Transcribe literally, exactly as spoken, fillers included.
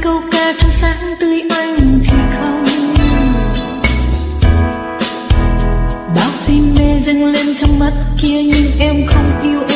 câu ca trong sáng tươi anh thì không. Bao si mê dâng lên trong mắt kia nhưng em không yêu em.